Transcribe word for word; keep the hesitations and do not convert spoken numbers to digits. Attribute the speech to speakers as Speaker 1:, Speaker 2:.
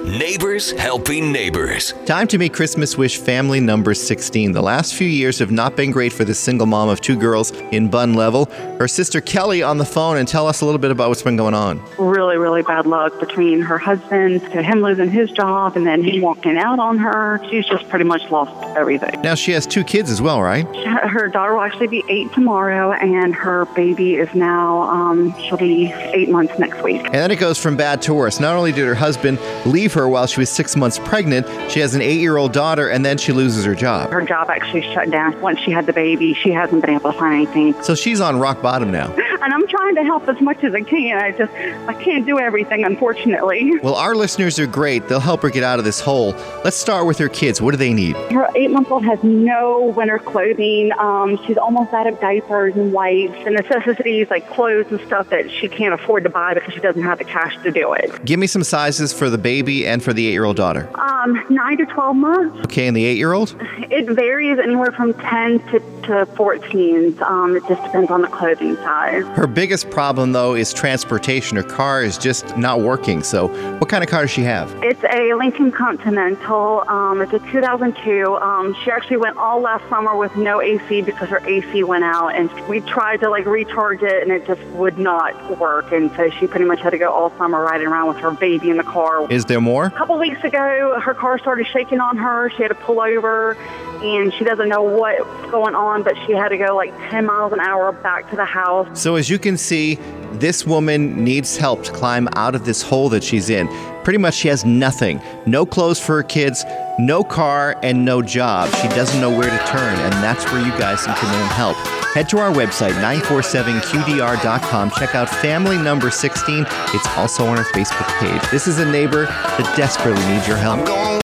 Speaker 1: Neighbors Helping Neighbors.
Speaker 2: Time to meet Christmas Wish family number sixteen. The last few years have not been great for this single mom of two girls in Bun Level. Her sister Kelly on the phone, and tell us a little bit about what's been going on.
Speaker 3: Really, really bad luck between her husband, to him losing his job, and then him walking out on her. She's just pretty much lost everything.
Speaker 2: Now she has two kids as well, right?
Speaker 3: Her daughter will actually be eight tomorrow, and her baby is now, um, she'll be eight months next week.
Speaker 2: And then it goes from bad to worse. Not only did her husband leave her while she was six months pregnant, she has an eight-year-old daughter, and then she loses her job.
Speaker 3: Her job actually shut down. Once she had the baby, she hasn't been able to find anything.
Speaker 2: So she's on rock bottom now.
Speaker 3: And I'm trying to help as much as I can. I just, I can't do everything, unfortunately.
Speaker 2: Well, our listeners are great. They'll help her get out of this hole. Let's start with her kids. What do they need?
Speaker 3: Her eight-month-old has no winter clothing. Um, she's almost out of diapers and wipes and necessities like clothes and stuff that she can't afford to buy because she doesn't have the cash to do it.
Speaker 2: Give me some sizes for the baby and for the eight-year-old daughter.
Speaker 3: Um, nine to twelve months.
Speaker 2: Okay, and the eight-year-old?
Speaker 3: It varies anywhere from ten to, to fourteen. Um, it just depends on the clothing size.
Speaker 2: Her biggest problem, though, is transportation. Her car is just not working. So what kind of car does she have?
Speaker 3: It's a Lincoln Continental. Um, it's a two thousand two. Um, she actually went all last summer with no A C because her A C went out, and we tried to like recharge it, and it just would not work. And so she pretty much had to go all summer riding around with her baby in the car.
Speaker 2: Is there more?
Speaker 3: A couple weeks ago, her car started shaking on her. She had to pull over, and she doesn't know what's going on, but she had to go like ten miles an hour back to the house.
Speaker 2: So as you can see, this woman needs help to climb out of this hole that she's in. Pretty much she has nothing. No clothes for her kids, no car, and no job. She doesn't know where to turn, and that's where you guys can come in and help. Head to our website, nine four seven Q D R dot com. Check out family number sixteen. It's also on our Facebook page. This is a neighbor that desperately needs your help.